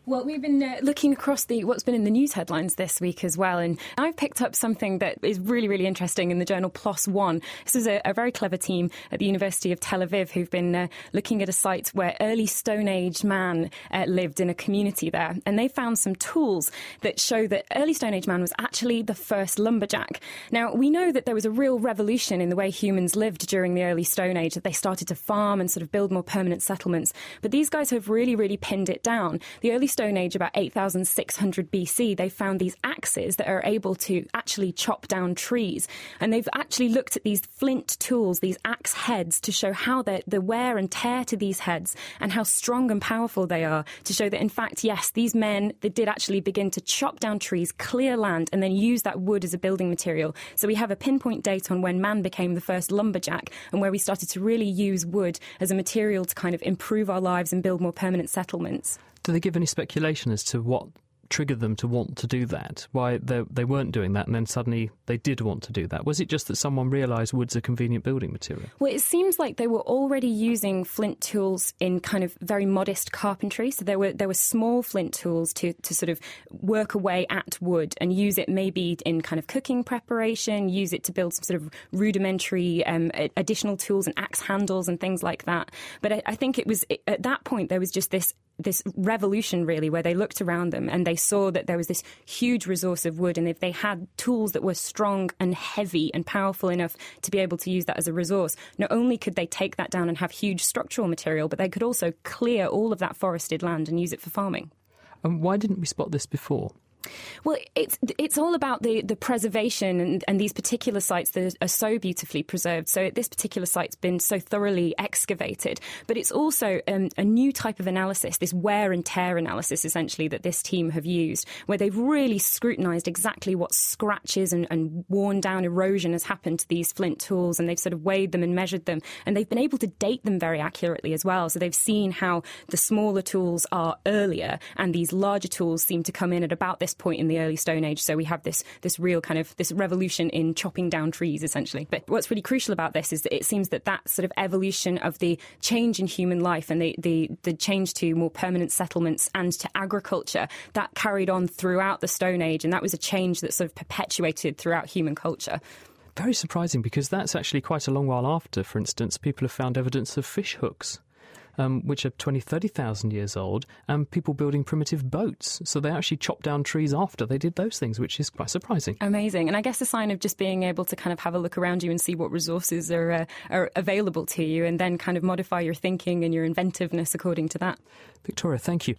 Well, we've been looking across what's been in the news headlines this week as well, and I've picked up something that is really, really interesting in the journal PLOS ONE. This is a very clever team at the University of Tel Aviv who've been looking at a site where early Stone Age man lived in a community there, and they found some tools that show that early Stone Age man was actually the first lumberjack. Now, we know that there was a real revolution in the way humans lived during the early Stone Age, that they started to farm and sort of build more permanent settlements, but these guys have really, really pinned it down. The early Stone Age, about 8,600 BC, they found these axes that are able to actually chop down trees. And they've actually looked at these flint tools, these axe heads, to show how the wear and tear to these heads and how strong and powerful they are, to show that, in fact, yes, these men, they did actually begin to chop down trees, clear land, and then use that wood as a building material. So we have a pinpoint date on when man became the first lumberjack and where we started to really use wood as a material to kind of improve our lives and build more permanent settlements. Do they give any speculation as to what triggered them to want to do that? Why they weren't doing that and then suddenly they did want to do that? Was it just that someone realised wood's a convenient building material? Well, it seems like they were already using flint tools in kind of very modest carpentry. So there were small flint tools to sort of work away at wood and use it maybe in kind of cooking preparation, use it to build some sort of rudimentary additional tools and axe handles and things like that. But I think at that point there was just this revolution, really, where they looked around them and they saw that there was this huge resource of wood, and if they had tools that were strong and heavy and powerful enough to be able to use that as a resource, not only could they take that down and have huge structural material, but they could also clear all of that forested land and use it for farming. And why didn't we spot this before? Well, it's all about the preservation and these particular sites that are so beautifully preserved. So this particular site's been so thoroughly excavated, but it's also a new type of analysis, this wear and tear analysis, essentially, that this team have used, where they've really scrutinised exactly what scratches and worn down erosion has happened to these flint tools, and they've sort of weighed them and measured them, and they've been able to date them very accurately as well. So they've seen how the smaller tools are earlier and these larger tools seem to come in at about this point in the early Stone Age. So we have this real kind of this revolution in chopping down trees, essentially. But what's really crucial about this is that it seems that sort of evolution of the change in human life and the change to more permanent settlements and to agriculture, that carried on throughout the Stone Age, and that was a change that sort of perpetuated throughout human culture. Very surprising, because that's actually quite a long while after, for instance, people have found evidence of fish hooks, which are 20, 30,000 years old, and people building primitive boats. So they actually chopped down trees after they did those things, which is quite surprising. Amazing. And I guess a sign of just being able to kind of have a look around you and see what resources are available to you, and then kind of modify your thinking and your inventiveness according to that. Victoria, thank you.